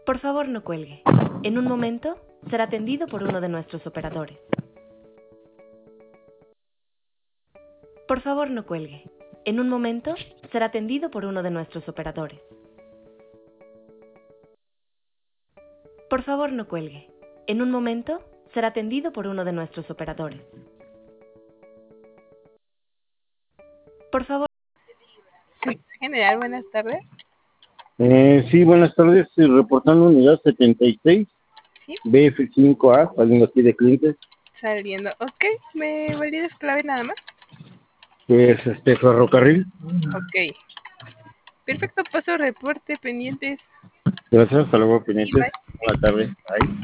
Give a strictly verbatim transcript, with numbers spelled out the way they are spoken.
Por favor, no cuelgue. En un momento será atendido por uno de nuestros operadores. Por favor, no cuelgue. En un momento será atendido por uno de nuestros operadores. Por favor, no cuelgue. En un momento será atendido por uno de nuestros operadores. Por favor. Servicio General, buenas tardes. Eh, sí, buenas tardes. Estoy reportando unidad setenta y seis, Sí, B F cinco A, saliendo aquí de clientes. saliendo. Ok, ¿me validas clave nada más? Que es este ferrocarril. Ok. Perfecto, paso reporte pendientes. Gracias, hasta luego, Sí, pendientes. bye. Buenas tardes. Ahí.